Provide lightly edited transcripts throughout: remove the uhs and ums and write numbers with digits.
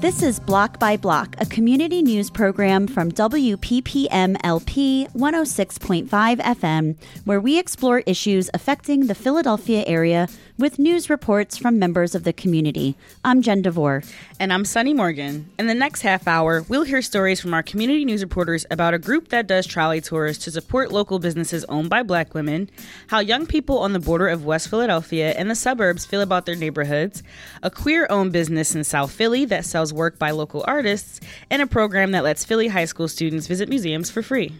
This is Block by Block, a community news program from WPPM-LP 106.5 FM, where we explore issues affecting the Philadelphia area with news reports from members of the community. I'm Jen DeVore. And I'm Sunny Morgan. In the next half hour, we'll hear stories from our community news reporters about a group that does trolley tours to support local businesses owned by Black women, how young people on the border of West Philadelphia and the suburbs feel about their neighborhoods, a queer-owned business in South Philly that sells work by local artists, and a program that lets Philly high school students visit museums for free.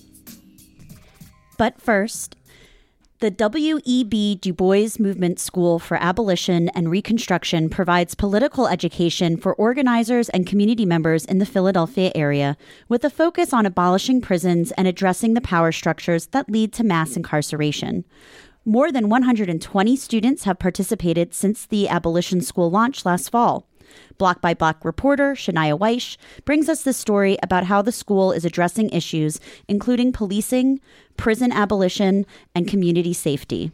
But first, the W.E.B. Du Bois Movement School for Abolition and Reconstruction provides political education for organizers and community members in the Philadelphia area, with a focus on abolishing prisons and addressing the power structures that lead to mass incarceration. More than 120 students have participated since the Abolition School launched last fall. Block by Block reporter Shania Weish brings us the story about how the school is addressing issues including policing, prison abolition, and community safety.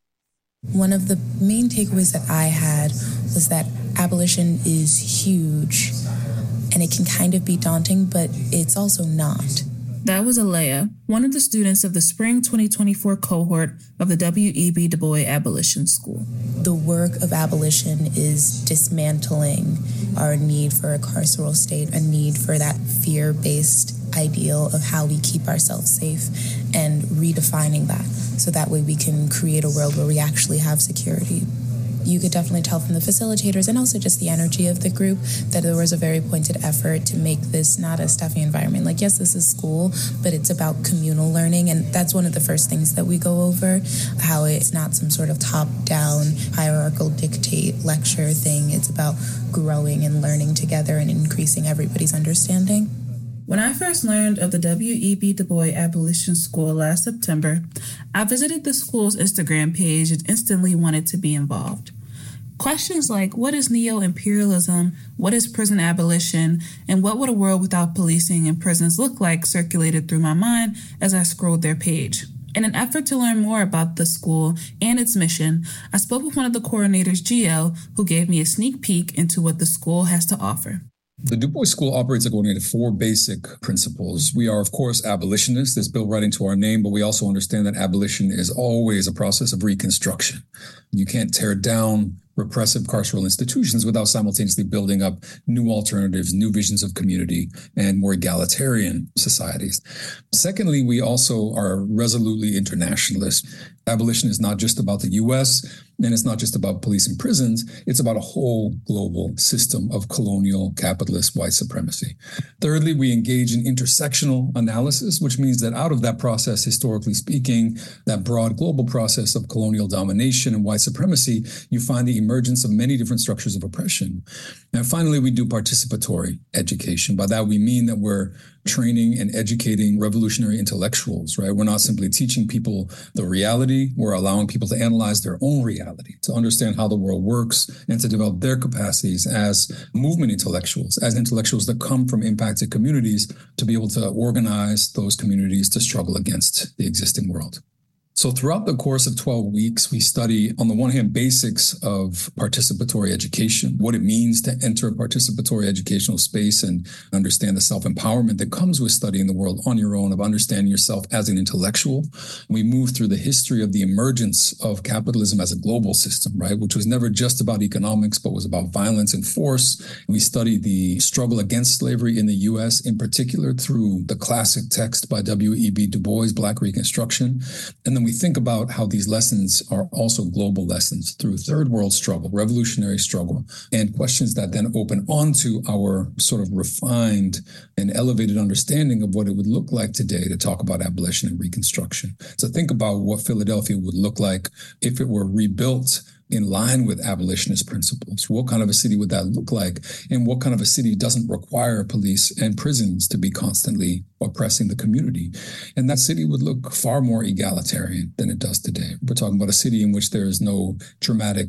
One of the main takeaways that I had was that abolition is huge, and it can kind of be daunting, but it's also not. That was Alea, one of the students of the spring 2024 cohort of the W.E.B. Du Bois Abolition School. The work of abolition is dismantling our need for a carceral state, a need for that fear-based ideal of how we keep ourselves safe, and redefining that so that way we can create a world where we actually have security. You could definitely tell from the facilitators and also just the energy of the group that there was a very pointed effort to make this not a stuffy environment. Like, yes, this is school, but it's about communal learning. And that's one of the first things that we go over, how it's not some sort of top-down hierarchical dictate lecture thing. It's about growing and learning together and increasing everybody's understanding. When I first learned of the W.E.B. Du Bois Abolition School last September, I visited the school's Instagram page and instantly wanted to be involved. Questions like, what is neo-imperialism, what is prison abolition, and what would a world without policing and prisons look like circulated through my mind as I scrolled their page. In an effort to learn more about the school and its mission, I spoke with one of the coordinators, GL, who gave me a sneak peek into what the school has to offer. The Du Bois School operates according to four basic principles. We are, of course, abolitionists. That's built right into our name, but we also understand that abolition is always a process of reconstruction. You can't tear down repressive carceral institutions without simultaneously building up new alternatives, new visions of community, and more egalitarian societies. Secondly, we also are resolutely internationalist. Abolition is not just about the U.S., and it's not just about police and prisons. It's about a whole global system of colonial capitalist white supremacy. Thirdly, we engage in intersectional analysis, which means that out of that process, historically speaking, that broad global process of colonial domination and white supremacy, you find the emergence of many different structures of oppression. And finally, we do participatory education. By that, we mean that we're training and educating revolutionary intellectuals, right? We're not simply teaching people the reality. We're allowing people to analyze their own reality, to understand how the world works, and to develop their capacities as movement intellectuals, as intellectuals that come from impacted communities, to be able to organize those communities to struggle against the existing world. So throughout the course of 12 weeks, we study, on the one hand, basics of participatory education, what it means to enter a participatory educational space and understand the self-empowerment that comes with studying the world on your own, of understanding yourself as an intellectual. We move through the history of the emergence of capitalism as a global system, right, which was never just about economics, but was about violence and force. We study the struggle against slavery in the U.S., in particular through the classic text by W.E.B. Du Bois, Black Reconstruction. And then we think about how these lessons are also global lessons through third world struggle, revolutionary struggle, and questions that then open onto our sort of refined and elevated understanding of what it would look like today to talk about abolition and reconstruction. So think about what Philadelphia would look like if it were rebuilt in line with abolitionist principles. What kind of a city would that look like? And what kind of a city doesn't require police and prisons to be constantly oppressing the community? And that city would look far more egalitarian than it does today. We're talking about a city in which there is no dramatic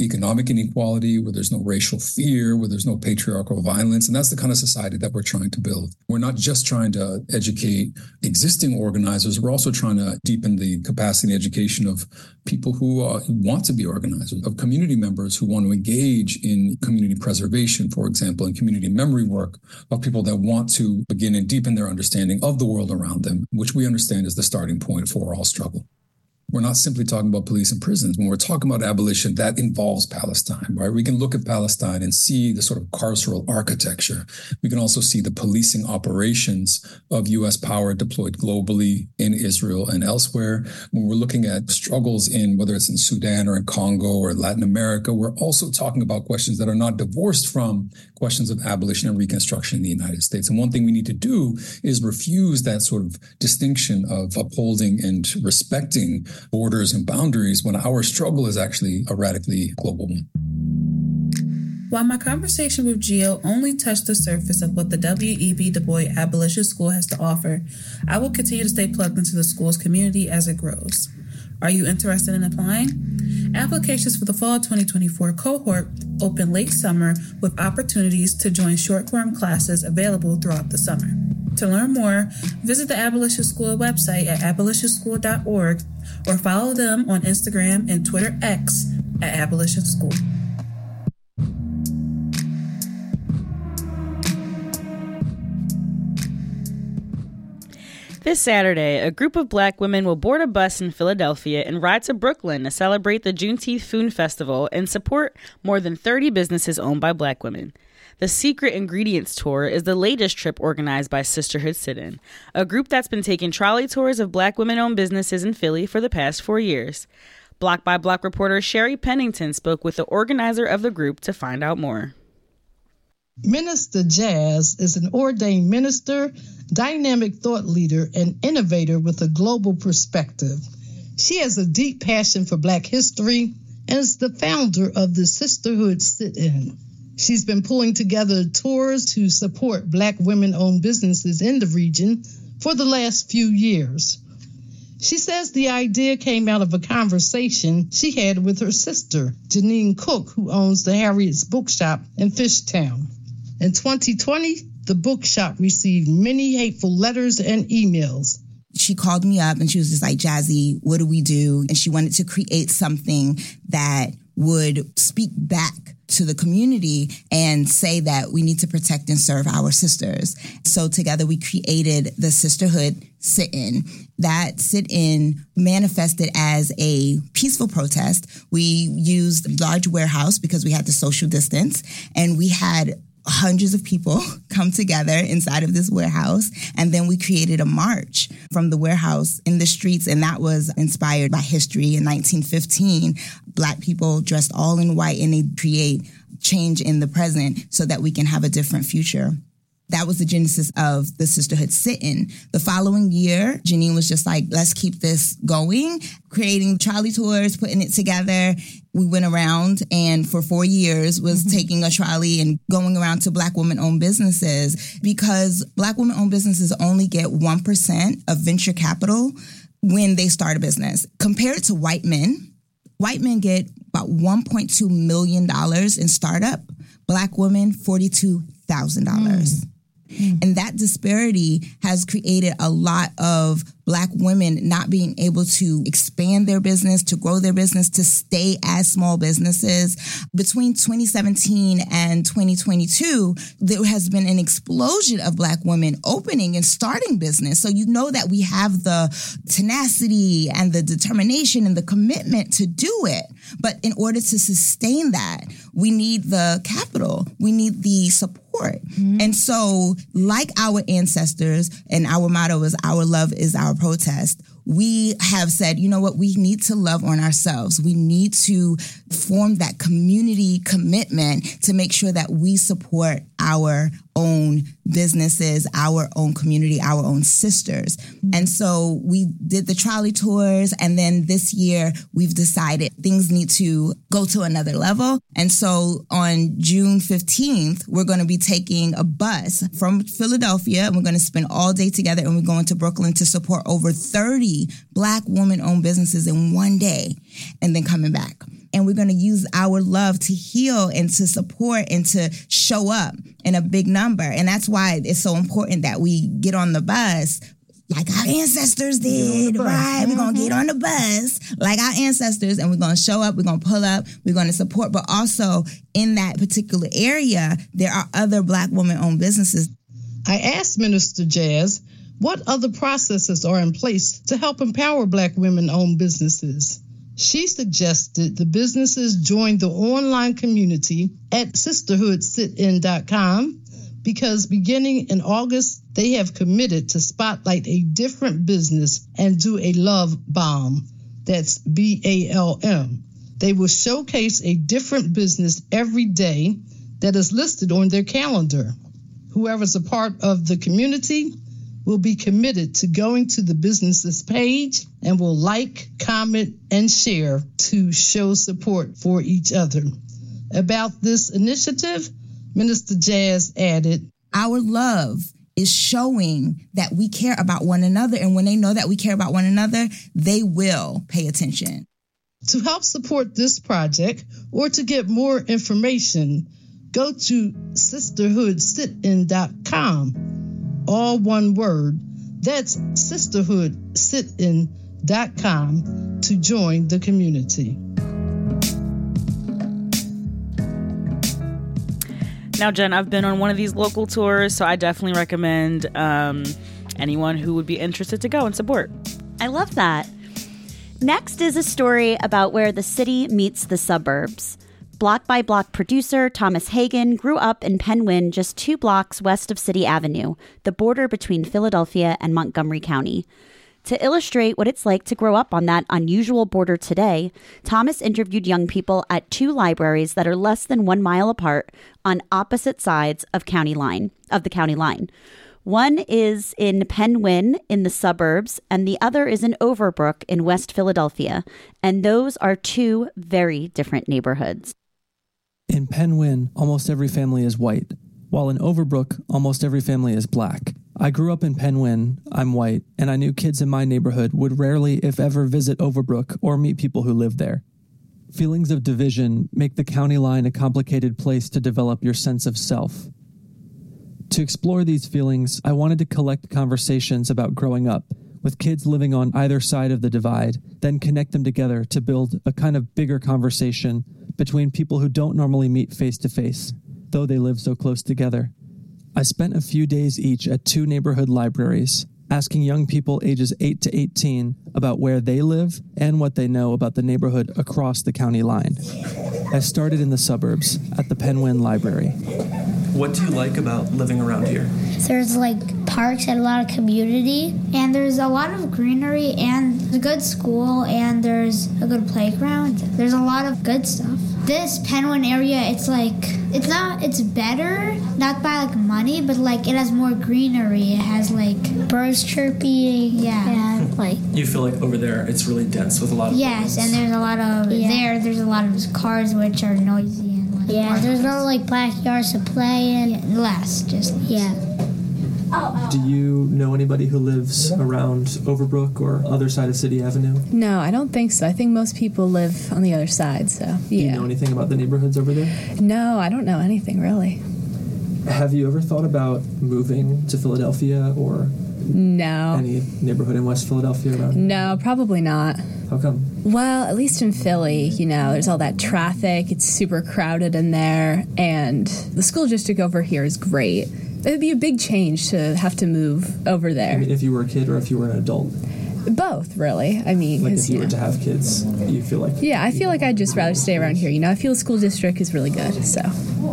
economic inequality, where there's no racial fear, where there's no patriarchal violence. And that's the kind of society that we're trying to build. We're not just trying to educate existing organizers, we're also trying to deepen the capacity and education of people who want to be organizers, of community members who want to engage in community preservation, for example, and community memory work, of people that want to begin and deepen their understanding of the world around them, which we understand is the starting point for all struggle. We're not simply talking about police and prisons. When we're talking about abolition, that involves Palestine, right? We can look at Palestine and see the sort of carceral architecture. We can also see the policing operations of U.S. power deployed globally in Israel and elsewhere. When we're looking at struggles in, whether it's in Sudan or in Congo or Latin America, we're also talking about questions that are not divorced from questions of abolition and reconstruction in the United States. And one thing we need to do is refuse that sort of distinction of upholding and respecting borders and boundaries when our struggle is actually a radically global one. While my conversation with Gio only touched the surface of what the W.E.B. Du Bois Abolition School has to offer, I will continue to stay plugged into the school's community as it grows. Are you interested in applying? Applications for the fall 2024 cohort open late summer with opportunities to join short-form classes available throughout the summer. To learn more, visit the Abolition School website at abolitionschool.org or follow them on Instagram and Twitter X at Abolition School. This Saturday, a group of Black women will board a bus in Philadelphia and ride to Brooklyn to celebrate the Juneteenth Food Festival and support more than 30 businesses owned by Black women. The Secret Ingredients Tour is the latest trip organized by Sisterhood Sit-In, a group that's been taking trolley tours of Black women-owned businesses in Philly for the past 4 years. Block by Block reporter Sherry Pennington spoke with the organizer of the group to find out more. Minister Jazz is an ordained minister, dynamic thought leader, and innovator with a global perspective. She has a deep passion for Black history and is the founder of the Sisterhood Sit-In. She's been pulling together tours to support Black women-owned businesses in the region for the last few years. She says the idea came out of a conversation she had with her sister, Janine Cook, who owns the Harriet's Bookshop in Fishtown. In 2020, the bookshop received many hateful letters and emails. She called me up and she was just like, Jazzy, what do we do? And she wanted to create something that would speak back to the community and say that we need to protect and serve our sisters. So together we created the Sisterhood Sit-In. That sit-in manifested as a peaceful protest. We used a large warehouse because we had to social distance, and we had hundreds of people come together inside of this warehouse. And then we created a march from the warehouse in the streets. And that was inspired by history. In 1915, Black people dressed all in white, and they create change in the present so that we can have a different future. That was the genesis of the Sisterhood Sit-In. The following year, Janine was just like, let's keep this going, creating trolley tours, putting it together. We went around and for 4 years was taking a trolley and going around to Black women-owned businesses, because Black women-owned businesses only get 1% of venture capital when they start a business. Compared to white men get about $1.2 million in startup. Black women, $42,000. And that disparity has created a lot of Black women not being able to expand their business, to grow their business, to stay as small businesses. Between 2017 and 2022, there has been an explosion of Black women opening and starting business. So you know that we have the tenacity and the determination and the commitment to do it. But in order to sustain that, we need the capital. We need the support. And so, like our ancestors, and our motto is our love is our protest, we have said, you know what, we need to love on ourselves. We need to form that community commitment to make sure that we support our own businesses, our own community, our own sisters. And so we did the trolley tours, and then this year we've decided things need to go to another level. And so on June 15th, we're going to be taking a bus from Philadelphia, and we're going to spend all day together, and we're going to Brooklyn to support over 30 Black woman-owned businesses in one day, and then coming back. and we're going to use our love to heal and to support and to show up in a big number. And that's why it's so important that we get on the bus like our ancestors did, right? We're going to get on the bus like our ancestors, and we're going to show up, we're going to pull up, we're going to support. But also in that particular area, there are other Black women-owned businesses. I asked Minister Jazz what other processes are in place to help empower Black women-owned businesses. She suggested the businesses join the online community at sisterhoodsitin.com because beginning in August, they have committed to spotlight a different business and do a love bomb. That's BALM. They will showcase a different business every day that is listed on their calendar. Whoever's a part of the community will be committed to going to the business's page and will like, comment, and share to show support for each other. About this initiative, Minister Jazz added, our love is showing that we care about one another. And when they know that we care about one another, they will pay attention. To help support this project or to get more information, go to sisterhoodsitin.com. All one word. That's sisterhoodsitin.com to join the community. Now, Jen, I've been on one of these local tours, so I definitely recommend anyone who would be interested to go and support. I love that. Next is a story about where the city meets the suburbs. Block by Block producer Thomas Hagen grew up in Penwyn, just 2 blocks west of City Avenue, the border between Philadelphia and Montgomery County. To illustrate what it's like to grow up on that unusual border today, Thomas interviewed young people at 2 libraries that are less than 1 mile apart on opposite sides of the county line. One is in Penwyn in the suburbs, and the other is in Overbrook in West Philadelphia. And those are 2 very different neighborhoods. In Penwyn, almost every family is white, while in Overbrook, almost every family is Black. I grew up in Penwyn, I'm white, and I knew kids in my neighborhood would rarely, if ever, visit Overbrook or meet people who live there. Feelings of division make the county line a complicated place to develop your sense of self. To explore these feelings, I wanted to collect conversations about growing up with kids living on either side of the divide, then connect them together to build a kind of bigger conversation between people who don't normally meet face to face, though they live so close together. I spent a few days each at 2 neighborhood libraries, asking young people ages 8 to 18 about where they live and what they know about the neighborhood across the county line. I started in the suburbs at the Penwyn Library. What do you like about living around here? There's parks and a lot of community, and there's a lot of greenery, and a good school, and there's a good playground. There's a lot of good stuff. This Penwyn area, it's better, not by money, but it has more greenery. It has birds chirping, yeah. And you feel like over there it's really dense with a lot of yes, buildings. And there's a lot of there's a lot of cars which are noisy and there's no backyards to play in. Yeah, less, just Do you know anybody who lives around Overbrook or other side of City Avenue? No, I don't think so. I think most people live on the other side, so yeah. Do you know anything about the neighborhoods over there? No, I don't know anything really. Have you ever thought about moving to Philadelphia or no any neighborhood in West Philadelphia around? No, probably not. How come? Well, at least in Philly, there's all that traffic. It's super crowded in there, and the school district over here is great. It would be a big change to have to move over there. I mean, if you were a kid or if you were an adult? Both, really. I mean, if you were to have kids, you feel like... Yeah, I feel like I'd just rather stay around here. I feel the school district is really good, so...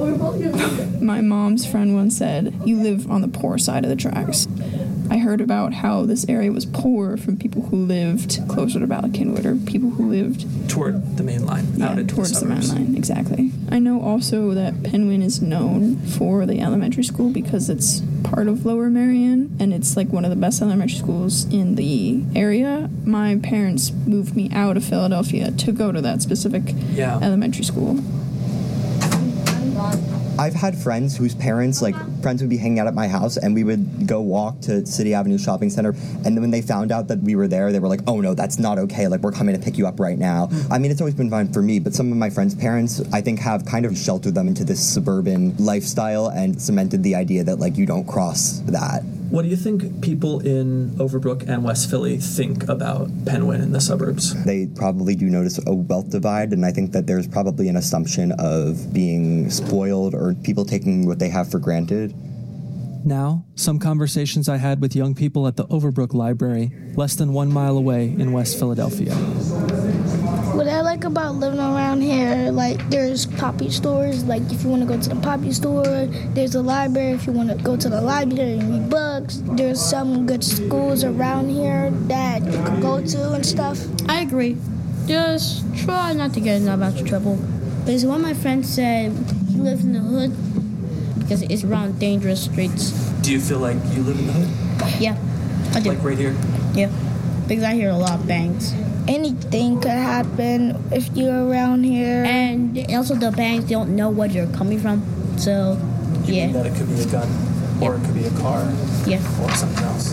My mom's friend once said, you live on the poor side of the tracks. I heard about how this area was poor from people who lived closer to Bala Cynwyd or people who lived... Toward the main line. Yeah, towards the main line, exactly. I know also that Penwyn is known for the elementary school because it's part of Lower Merion, and it's one of the best elementary schools in the area. My parents moved me out of Philadelphia to go to that specific elementary school. I've had friends whose parents, friends would be hanging out at my house, and we would go walk to City Avenue Shopping Center, and then when they found out that we were there, they were like, oh no, that's not okay, we're coming to pick you up right now. I mean, it's always been fine for me, but some of my friends' parents, I think, have kind of sheltered them into this suburban lifestyle and cemented the idea that, you don't cross that. What do you think people in Overbrook and West Philly think about Penguin in the suburbs? They probably do notice a wealth divide, and I think that there's probably an assumption of being spoiled or people taking what they have for granted. Now, some conversations I had with young people at the Overbrook Library, less than 1 mile away in West Philadelphia. What I like about living around here, there's poppy stores. If you want to go to the poppy store, there's a library. If you want to go to the library and read books, there's some good schools around here that you can go to and stuff. I agree. Just try not to get in that much trouble. Because one of my friends said he lives in the hood because it's around dangerous streets. Do you feel like you live in the hood? Yeah, I do. Right here? Yeah, because I hear a lot of bangs. Anything could happen if you're around here. And also the bangs don't know where you're coming from, so you mean that it could be a gun, or it could be a car, or something else.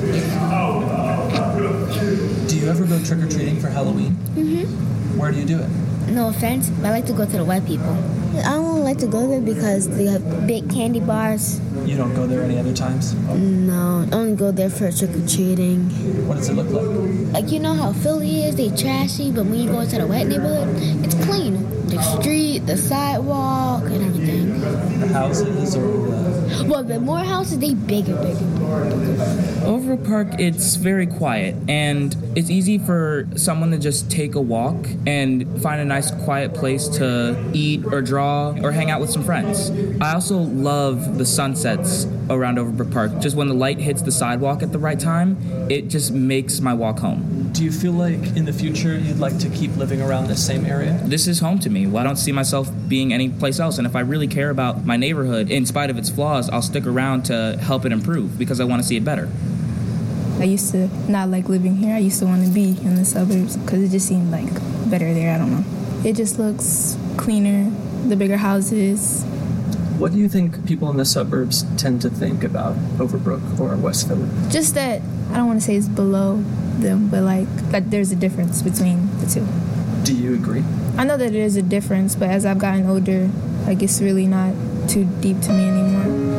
Do you ever go trick-or-treating for Halloween? Mm-hmm. Where do you do it? No offense, but I like to go to the white people. I don't like to go there because they have big candy bars. You don't go there any other times? No, I only go there for trick-or-treating. What does it look like? You know how Philly is, they trashy, but when you go to the white neighborhood, it's clean. The street, the sidewalk, and everything. The houses or the... Well, the more houses, they bigger. Over Park, it's very quiet, and it's easy for someone to just take a walk and find a nice quiet place to eat or draw or hang out with some friends. I also love the sunsets around Overbrook Park. Just when the light hits the sidewalk at the right time, it just makes my walk home. Do you feel like in the future you'd like to keep living around this same area? This is home to me. Well, I don't see myself being any place else. And if I really care about my neighborhood, in spite of its flaws, I'll stick around to help it improve because I want to see it better. I used to not like living here. I used to want to be in the suburbs because it just seemed better there. I don't know. It just looks cleaner, the bigger houses. What do you think people in the suburbs tend to think about Overbrook or West Philly? Just that, I don't want to say it's below them, but that there's a difference between the two. Do you agree? I know that there is a difference, but as I've gotten older, it's really not too deep to me anymore.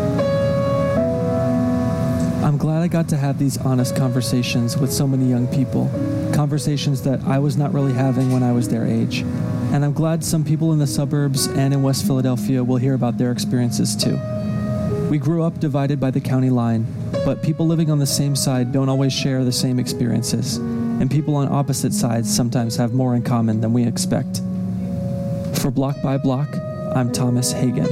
I'm glad I got to have these honest conversations with so many young people, conversations that I was not really having when I was their age. And I'm glad some people in the suburbs and in West Philadelphia will hear about their experiences too. We grew up divided by the county line, but people living on the same side don't always share the same experiences, and people on opposite sides sometimes have more in common than we expect. For Block by Block, I'm Thomas Hagen.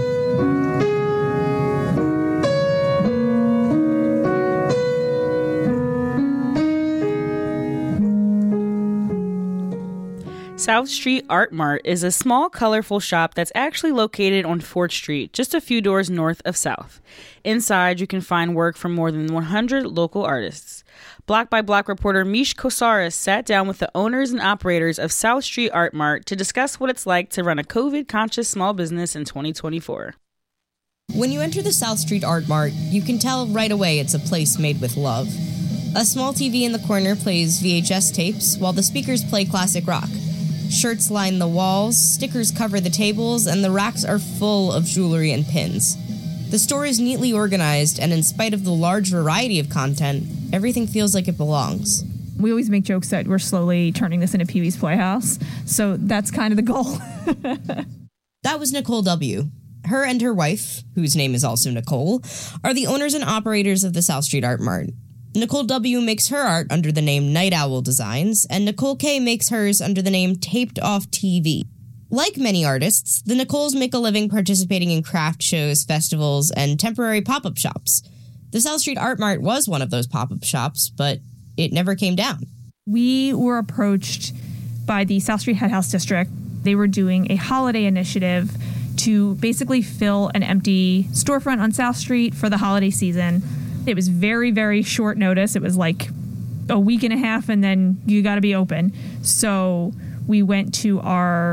South Street Art Mart is a small, colorful shop that's actually located on 4th Street, just a few doors north of South. Inside, you can find work from more than 100 local artists. Block by Block reporter Mish Kosaris sat down with the owners and operators of South Street Art Mart to discuss what it's like to run a COVID-conscious small business in 2024. When you enter the South Street Art Mart, you can tell right away it's a place made with love. A small TV in the corner plays VHS tapes, while the speakers play classic rock. Shirts line the walls, stickers cover the tables, and the racks are full of jewelry and pins. The store is neatly organized, and in spite of the large variety of content, everything feels like it belongs. We always make jokes that we're slowly turning this into Pee-wee's Playhouse, so that's kind of the goal. That was Nicole W. Her and her wife, whose name is also Nicole, are the owners and operators of the South Street Art Mart. Nicole W. makes her art under the name Night Owl Designs, and Nicole K. makes hers under the name Taped Off TV. Like many artists, the Nicoles make a living participating in craft shows, festivals, and temporary pop-up shops. The South Street Art Mart was one of those pop-up shops, but it never came down. We were approached by the South Street Head House District. They were doing a holiday initiative to basically fill an empty storefront on South Street for the holiday season. It was very, very short notice. It was like a week and a half, and then you got to be open. So we went to our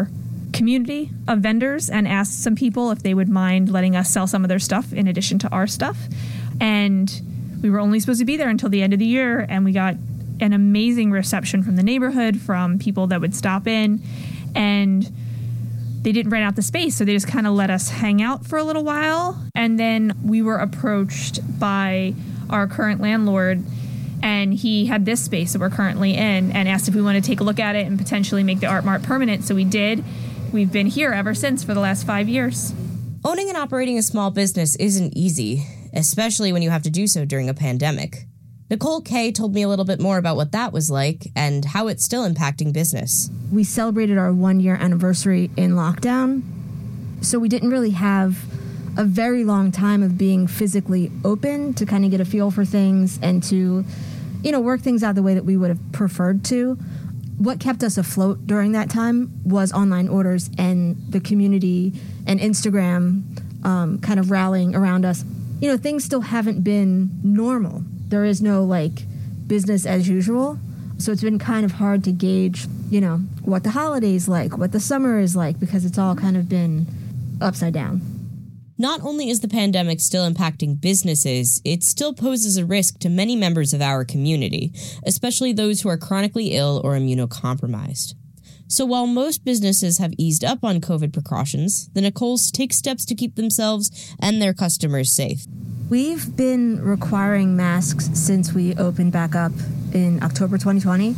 community of vendors and asked some people if they would mind letting us sell some of their stuff in addition to our stuff. And we were only supposed to be there until the end of the year, and we got an amazing reception from the neighborhood, from people that would stop in, and they didn't rent out the space, so they just kind of let us hang out for a little while. And then we were approached by our current landlord, and he had this space that we're currently in, and asked if we wanted to take a look at it and potentially make the Art Mart permanent. So we did. We've been here ever since for the last 5 years. Owning and operating a small business isn't easy, especially when you have to do so during a pandemic. Nicole Kay told me a little bit more about what that was like and how it's still impacting business. We celebrated our 1-year anniversary in lockdown, so we didn't really have a very long time of being physically open to kind of get a feel for things and to, work things out the way that we would have preferred to. What kept us afloat during that time was online orders and the community and Instagram kind of rallying around us. Things still haven't been normal. There is no, business as usual. So it's been kind of hard to gauge, what the holiday's like, what the summer is like, because it's all kind of been upside down. Not only is the pandemic still impacting businesses, it still poses a risk to many members of our community, especially those who are chronically ill or immunocompromised. So while most businesses have eased up on COVID precautions, the Nicoles take steps to keep themselves and their customers safe. We've been requiring masks since we opened back up in October 2020,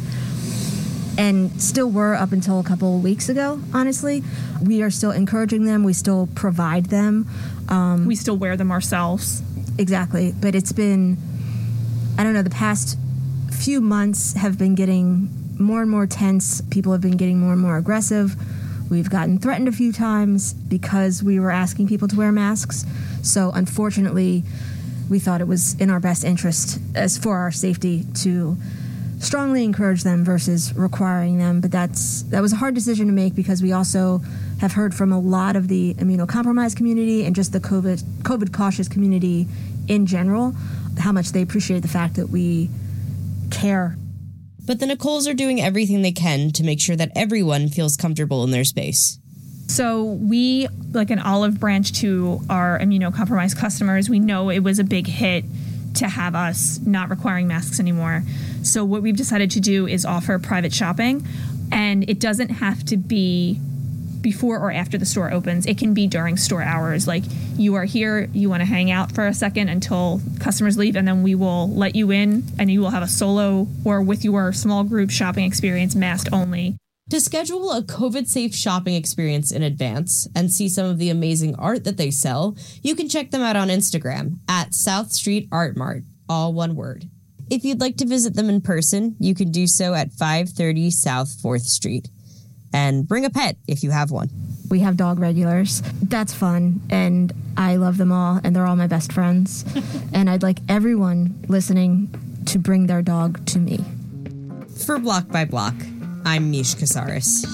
and still were up until a couple of weeks ago, honestly. We are still encouraging them. We still provide them. We still wear them ourselves. Exactly. But it's been, the past few months have been getting more and more tense. People have been getting more and more aggressive. We've gotten threatened a few times because we were asking people to wear masks. So unfortunately, we thought it was in our best interest, as for our safety, to strongly encourage them versus requiring them. But that was a hard decision to make, because we also have heard from a lot of the immunocompromised community and just the COVID cautious community in general how much they appreciate the fact that we care. But the Nicoles are doing everything they can to make sure that everyone feels comfortable in their space. So we, like an olive branch to our immunocompromised customers, we know it was a big hit to have us not requiring masks anymore. So what we've decided to do is offer private shopping, and it doesn't have to be before or after the store opens. It can be during store hours. Like, you are here, you want to hang out for a second until customers leave, and then we will let you in, and you will have a solo or with your small group shopping experience, masked only. To schedule a COVID-safe shopping experience in advance and see some of the amazing art that they sell, you can check them out on Instagram at South Street Art Mart, all one word. If you'd like to visit them in person, you can do so at 530 South 4th Street. And bring a pet if you have one. We have dog regulars. That's fun, and I love them all, and they're all my best friends. And I'd like everyone listening to bring their dog to me. For Block by Block, I'm Mish Casares.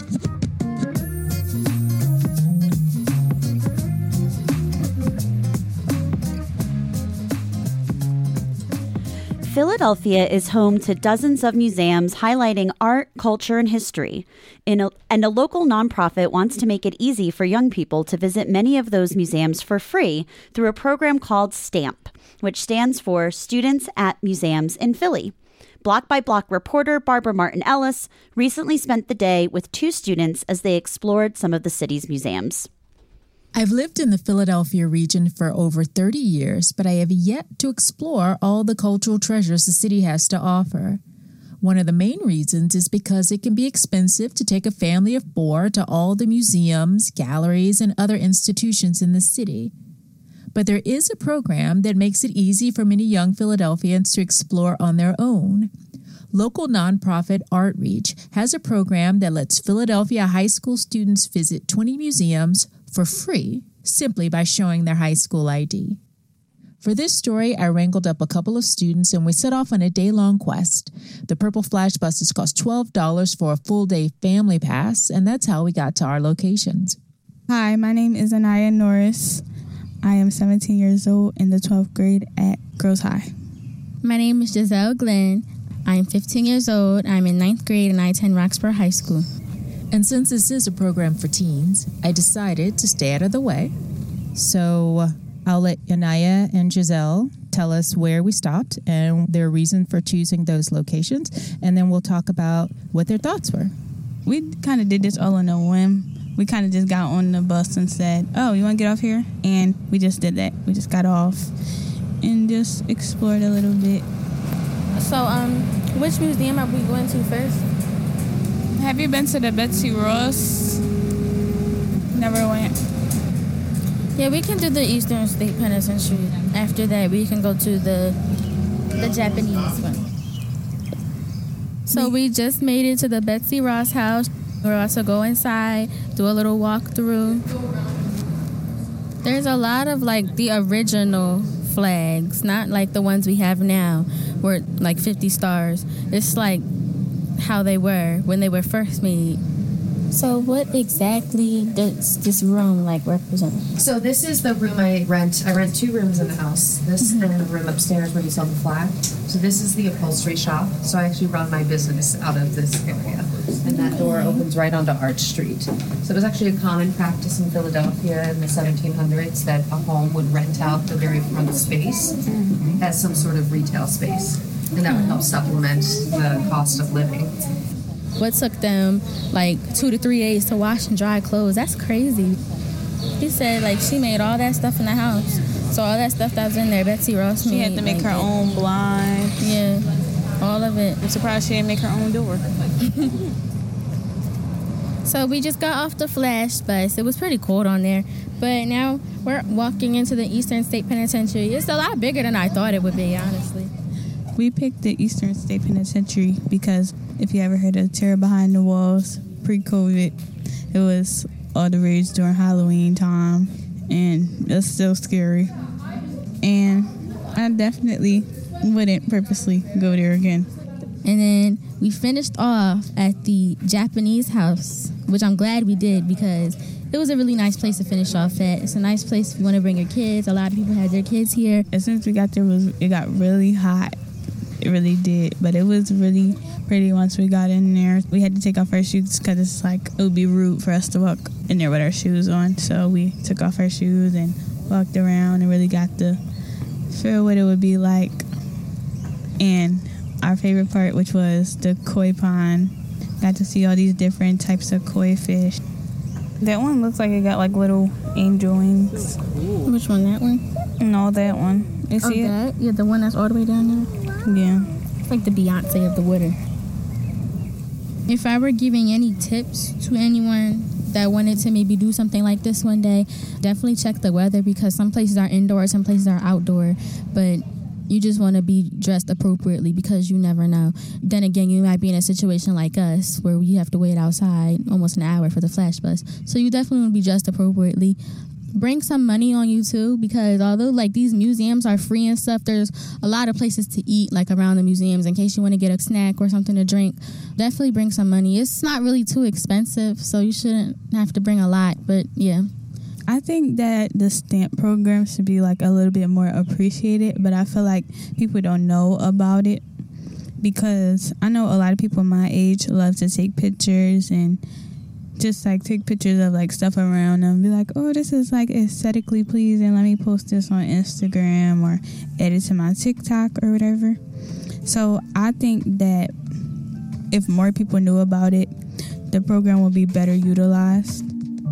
Philadelphia is home to dozens of museums highlighting art, culture, and history. And a local nonprofit wants to make it easy for young people to visit many of those museums for free through a program called STAMP, which stands for Students at Museums in Philly. Block by Block reporter Barbara Martin Ellis recently spent the day with 2 students as they explored some of the city's museums. I've lived in the Philadelphia region for over 30 years, but I have yet to explore all the cultural treasures the city has to offer. One of the main reasons is because it can be expensive to take a family of 4 to all the museums, galleries, and other institutions in the city. But there is a program that makes it easy for many young Philadelphians to explore on their own. Local nonprofit Artreach has a program that lets Philadelphia high school students visit 20 museums for free, simply by showing their high school ID. For this story, I wrangled up a couple of students and we set off on a day-long quest. The Purple Flash buses cost $12 for a full-day family pass, and that's how we got to our locations. Hi, my name is Anaya Norris. I am 17 years old in the 12th grade at Girls High. My name is Giselle Glenn. I'm 15 years old. I'm in 9th grade and I attend Roxborough High School. And since this is a program for teens, I decided to stay out of the way. So I'll let Yanaya and Giselle tell us where we stopped and their reason for choosing those locations, and then we'll talk about what their thoughts were. We kind of did this all on a whim. We kind of just got on the bus and said, oh, you want to get off here? And we just did that. We just got off and just explored a little bit. So, which museum are we going to first? Have you been to the Betsy Ross? Never went. Yeah, we can do the Eastern State Penitentiary. After that, we can go to the Japanese one. So we just made it to the Betsy Ross house. We're also go inside, do a little walkthrough. There's a lot of like the original flags, not like the ones we have now, where like 50 stars. It's like how they were when they were first made. So what exactly does this room like represent? So this is the room I rent. I rent 2 rooms in the house. This and the room upstairs where you saw the flag. So this is the upholstery shop. So I actually run my business out of this area. And that door opens right onto Arch Street. So it was actually a common practice in Philadelphia in the 1700s that a home would rent out the very front space as some sort of retail space. And that would help supplement the cost of living. What took them like 2 to 3 days to wash and dry clothes? That's crazy. He said like she made all that stuff in the house. So all that stuff that was in there, Betsy Ross made. She had to make her own blind. Yeah, all of it. I'm surprised she didn't make her own door. So we just got off the Flash bus. It was pretty cold on there. But now we're walking into the Eastern State Penitentiary. It's a lot bigger than I thought it would be, honestly. We picked the Eastern State Penitentiary because if you ever heard of Terror Behind the Walls, pre-COVID, it was all the rage during Halloween time, and it's still scary. And I definitely wouldn't purposely go there again. And then we finished off at the Japanese house, which I'm glad we did because it was a really nice place to finish off at. It's a nice place if you want to bring your kids. A lot of people had their kids here. As soon as we got there, it got really hot. It really did, but it was really pretty once we got in there. We had to take off our shoes because it's like it would be rude for us to walk in there with our shoes on. So we took off our shoes and walked around and really got to feel what it would be like. And our favorite part, which was the koi pond, got to see all these different types of koi fish. That one looks like it got like little angel wings. Which one, that one? No, that one. You see that? Yeah, the one that's all the way down there? Yeah. It's like the Beyonce of the water. If I were giving any tips to anyone that wanted to maybe do something like this one day, definitely check the weather because some places are indoor, some places are outdoor. But you just want to be dressed appropriately because you never know. Then again, you might be in a situation like us where you have to wait outside almost an hour for the flash bus. So you definitely want to be dressed appropriately. Bring some money on you too because although like these museums are free and stuff, there's a lot of places to eat like around the museums in case you want to get a snack or something to drink. Definitely bring some money. It's not really too expensive, so you shouldn't have to bring a lot, but yeah. I think that the stamp program should be like a little bit more appreciated, but I feel like people don't know about it because I know a lot of people my age love to take pictures and just like take pictures of like stuff around them, be like, oh, this is like aesthetically pleasing, let me post this on Instagram or edit to my TikTok or whatever. So I think that if more people knew about it, the program will be better utilized.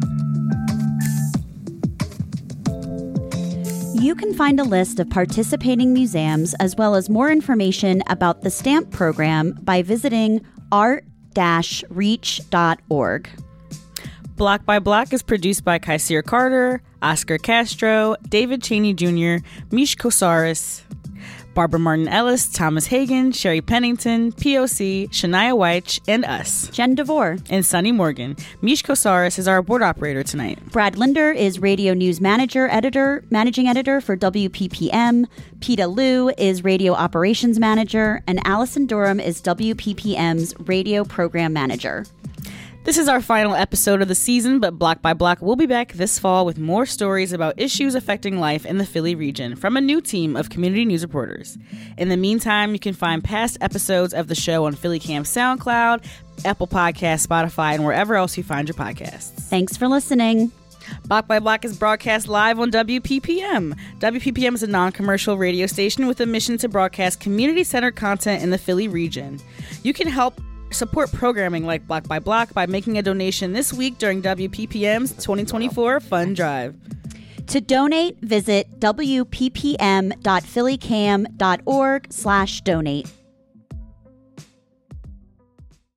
You can find a list of participating museums as well as more information about the STAMP program by visiting art-reach.org. Block by Block is produced by Kaisir Carter, Oscar Castro, David Cheney Jr., Mish Kosaris, Barbara Martin Ellis, Thomas Hagen, Sherry Pennington, POC, Shania Weich, and us, Jen DeVore, and Sunny Morgan. Mish Kosaris is our board operator tonight. Brad Linder is radio news managing editor for WPPM. Peta Liu is radio operations manager, and Allison Durham is WPPM's radio program manager. This is our final episode of the season, but Block by Block will be back this fall with more stories about issues affecting life in the Philly region from a new team of community news reporters. In the meantime, you can find past episodes of the show on Philly Cam SoundCloud, Apple Podcasts, Spotify, and wherever else you find your podcasts. Thanks for listening. Block by Block is broadcast live on WPPM. WPPM is a non-commercial radio station with a mission to broadcast community-centered content in the Philly region. You can help support programming like Block by Block by making a donation this week during WPPM's 2024 Fund Drive. To donate, visit wppm.phillycam.org/donate.